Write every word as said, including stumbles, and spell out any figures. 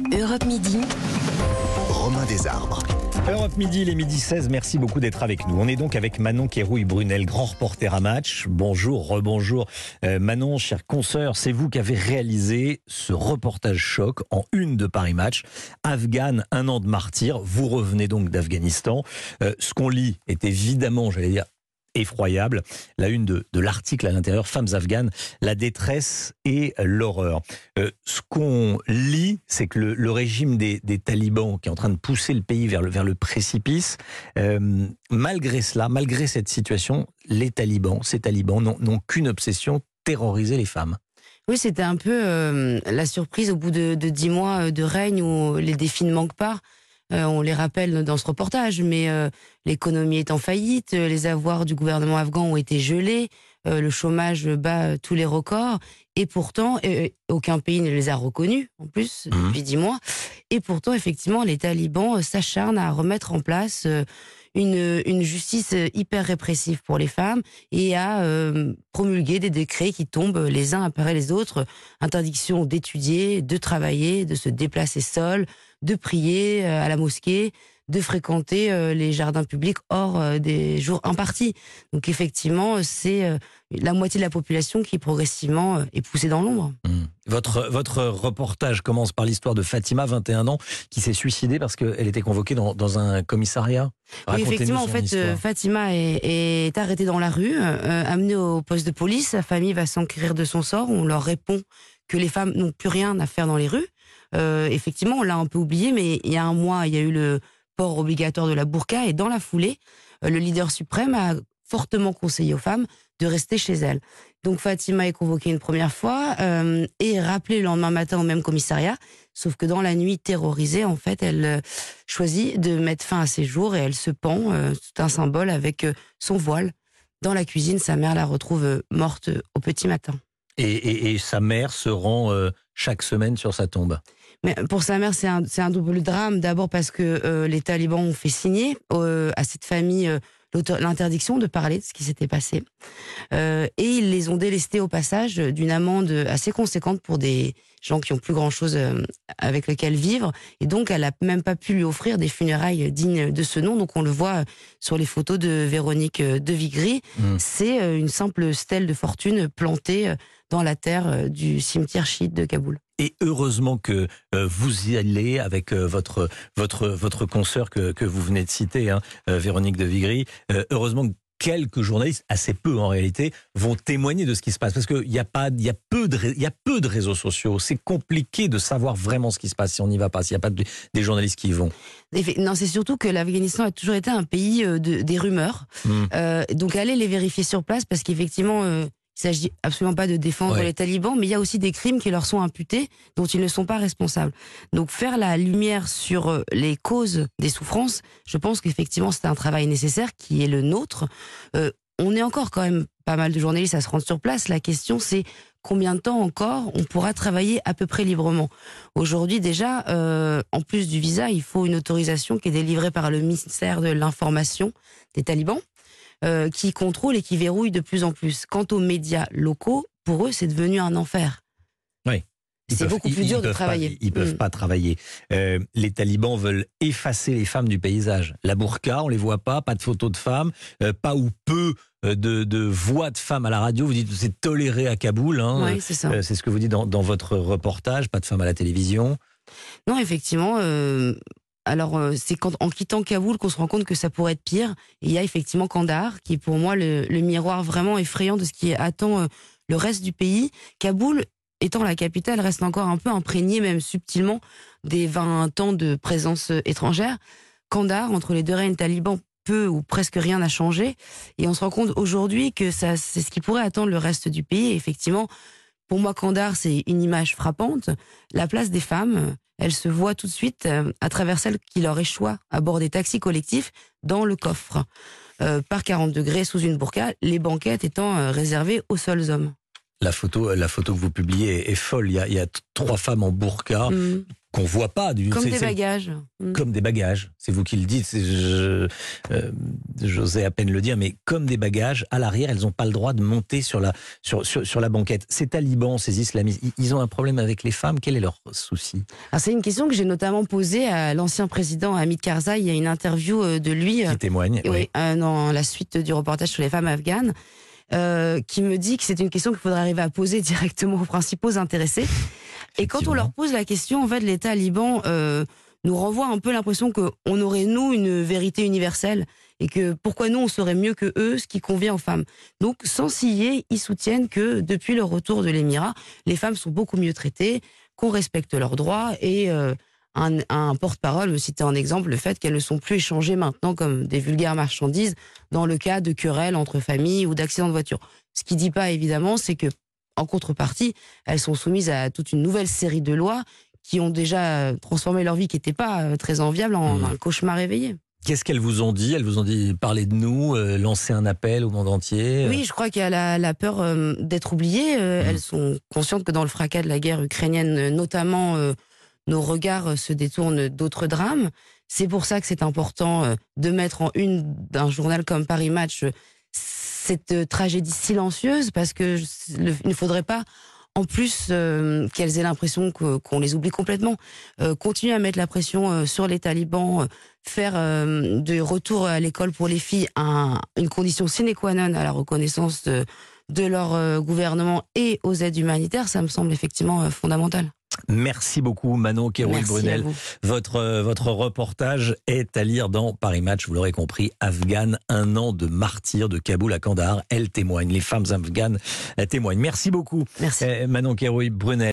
Europe Midi. Romain Desarbres. Europe Midi, les midi seize, merci beaucoup d'être avec nous. On est donc avec Manon Kérouï-Brunel, grand reporter à Match. Bonjour, rebonjour. Euh, Manon, chère consoeur, c'est vous qui avez réalisé ce reportage choc en une de Paris Match. Afghane, un an de martyr. Vous revenez donc d'Afghanistan. Euh, ce qu'on lit est évidemment, j'allais dire, effroyable. La une de, de l'article à l'intérieur, Femmes afghanes, la détresse et l'horreur. Euh, ce qu'on lit, c'est que le, le régime des, des talibans qui est en train de pousser le pays vers le, vers le précipice, euh, malgré cela, malgré cette situation, les talibans, ces talibans n'ont, n'ont qu'une obsession, terroriser les femmes. Oui, c'était un peu euh, la surprise au bout de, de dix mois de règne où les défis ne manquent pas. Euh, on les rappelle dans ce reportage, mais euh, l'économie est en faillite, euh, les avoirs du gouvernement afghan ont été gelés, euh, le chômage bat euh, tous les records, et pourtant, euh, aucun pays ne les a reconnus, en plus, Mmh. depuis dix mois, et pourtant, effectivement, les talibans euh, s'acharnent à remettre en place euh, une, une justice hyper répressive pour les femmes, et à euh, promulguer des décrets qui tombent les uns après les autres, interdiction d'étudier, de travailler, de se déplacer seul, de prier à la mosquée, de fréquenter euh, les jardins publics hors euh, des jours impartis. Donc effectivement, c'est euh, la moitié de la population qui progressivement euh, est poussée dans l'ombre. Mmh. Votre, votre reportage commence par l'histoire de Fatima, vingt et un ans, qui s'est suicidée parce qu'elle était convoquée dans, dans un commissariat. Oui, effectivement, en fait, euh, Fatima est, est arrêtée dans la rue, euh, amenée au poste de police. Sa famille va s'enquérir de son sort. On leur répond que les femmes n'ont plus rien à faire dans les rues. Euh, effectivement, on l'a un peu oublié, mais il y a un mois, il y a eu le port obligatoire de la burqa, et dans la foulée, euh, le leader suprême a fortement conseillé aux femmes de rester chez elles. Donc Fatima est convoquée une première fois euh, et rappelée le lendemain matin au même commissariat, sauf que dans la nuit, terrorisée, en fait, elle euh, choisit de mettre fin à ses jours et elle se pend, euh, tout un symbole, avec euh, son voile. Dans la cuisine, sa mère la retrouve euh, morte euh, au petit matin. Et, et, et sa mère se rend euh, chaque semaine sur sa tombe. Mais pour sa mère, c'est un, c'est un double drame. D'abord parce que euh, les talibans ont fait signer euh, à cette famille euh, l'interdiction de parler de ce qui s'était passé. Euh, et ils les ont délestés au passage d'une amende assez conséquente pour des gens qui ont plus grand-chose euh, avec lequel vivre. Et donc, elle a même pas pu lui offrir des funérailles dignes de ce nom. Donc, on le voit sur les photos de Véronique de Vigry. Mmh. C'est euh, une simple stèle de fortune plantée dans la terre euh, du cimetière chiite de Kaboul. Et heureusement que euh, vous y allez avec euh, votre votre votre consoeur que que vous venez de citer, hein, euh, Véronique de Vigry. Euh, heureusement que quelques journalistes, assez peu en réalité, vont témoigner de ce qui se passe, parce qu'il y a pas, il y a peu de, il y a peu de réseaux sociaux. C'est compliqué de savoir vraiment ce qui se passe si on n'y va pas, s'il n'y a pas de, des journalistes qui y vont. Non, c'est surtout que l'Afghanistan a toujours été un pays de, des rumeurs. Mmh. Euh, donc allez les vérifier sur place, parce qu'effectivement. Euh, Il ne s'agit absolument pas de défendre ouais. les talibans, mais il y a aussi des crimes qui leur sont imputés, dont ils ne sont pas responsables. Donc faire la lumière sur les causes des souffrances, je pense qu'effectivement c'est un travail nécessaire qui est le nôtre. Euh, on est encore quand même pas mal de journalistes à se rendre sur place. La question c'est combien de temps encore on pourra travailler à peu près librement. Aujourd'hui déjà, euh, en plus du visa, il faut une autorisation qui est délivrée par le ministère de l'Information des talibans. Euh, qui contrôlent et qui verrouillent de plus en plus. Quant aux médias locaux, pour eux, c'est devenu un enfer. Oui. C'est peuvent, beaucoup plus ils, dur ils de travailler. Pas, ils ne peuvent mmh. pas travailler. Euh, les talibans veulent effacer les femmes du paysage. La burqa, on ne les voit pas, pas de photos de femmes, euh, pas ou peu de, de voix de femmes à la radio. Vous dites que c'est toléré à Kaboul. Hein. Oui, c'est ça. Euh, c'est ce que vous dites dans, dans votre reportage, pas de femmes à la télévision. Non, effectivement... Euh... Alors, euh, c'est quand, en quittant Kaboul qu'on se rend compte que ça pourrait être pire. Et il y a effectivement Kandahar, qui est pour moi le, le miroir vraiment effrayant de ce qui attend euh, le reste du pays. Kaboul, étant la capitale, reste encore un peu imprégné, même subtilement, des vingt ans de présence euh, étrangère. Kandahar, entre les deux règnes talibans, peu ou presque rien n'a changé. Et on se rend compte aujourd'hui que ça, c'est ce qui pourrait attendre le reste du pays. Et effectivement, pour moi, Kandahar, c'est une image frappante. La place des femmes... Elle se voit tout de suite euh, à travers celle qui leur échoua à bord des taxis collectifs dans le coffre, euh, par quarante degrés sous une burqa, les banquettes étant euh, réservées aux seuls hommes. La photo, la photo que vous publiez est, est folle. Il y a, il y a trois femmes en burqa. Mmh. qu'on voit pas. Du, Comme c'est, des c'est, bagages. Comme des bagages. C'est vous qui le dites. C'est, je, euh, j'osais à peine le dire, mais comme des bagages, à l'arrière, elles n'ont pas le droit de monter sur la, sur, sur, sur la banquette. Ces talibans, ces islamistes, ils ont un problème avec les femmes. Quel est leur souci? Alors, c'est une question que j'ai notamment posée à l'ancien président Hamid Karzai. Il y a une interview de lui. Qui témoigne. Oui, oui. Euh, dans la suite du reportage sur les femmes afghanes. Euh, qui me dit que c'est une question qu'il faudrait arriver à poser directement aux principaux intéressés. Et quand on leur pose la question, en fait, les talibans euh, nous renvoient un peu l'impression qu'on aurait, nous, une vérité universelle et que pourquoi nous, on saurait mieux que eux ce qui convient aux femmes. Donc, sans scier, ils soutiennent que depuis le retour de l'émirat, les femmes sont beaucoup mieux traitées, qu'on respecte leurs droits et... Euh, Un, un porte-parole me citait en exemple le fait qu'elles ne sont plus échangées maintenant comme des vulgaires marchandises dans le cas de querelles entre familles ou d'accidents de voiture. Ce qu'il dit pas évidemment, c'est que en contrepartie, elles sont soumises à toute une nouvelle série de lois qui ont déjà transformé leur vie, qui n'était pas très enviable, en mmh. un cauchemar éveillé. Qu'est-ce qu'elles vous ont dit? Elles vous ont dit parler de nous, euh, lancer un appel au monde entier? Oui, je crois qu'il y a la, la peur euh, d'être oubliées. Euh, mmh. Elles sont conscientes que dans le fracas de la guerre ukrainienne, notamment... Euh, nos regards se détournent d'autres drames. C'est pour ça que c'est important de mettre en une d'un journal comme Paris Match cette tragédie silencieuse, parce que il ne faudrait pas, en plus, euh, qu'elles aient l'impression que, qu'on les oublie complètement. Euh, continuer à mettre la pression euh, sur les talibans, euh, faire euh, de retour à l'école pour les filles un, une condition sine qua non à la reconnaissance de, de leur euh, gouvernement et aux aides humanitaires, ça me semble effectivement euh, fondamental. Merci beaucoup Manon Kérouï-Brunel. Votre, euh, votre reportage est à lire dans Paris Match, vous l'aurez compris, Afghane, un an de martyr de Kaboul à Kandahar. Elle témoigne, les femmes afghanes témoignent. Merci beaucoup. Merci. Euh, Manon Kérouï-Brunel.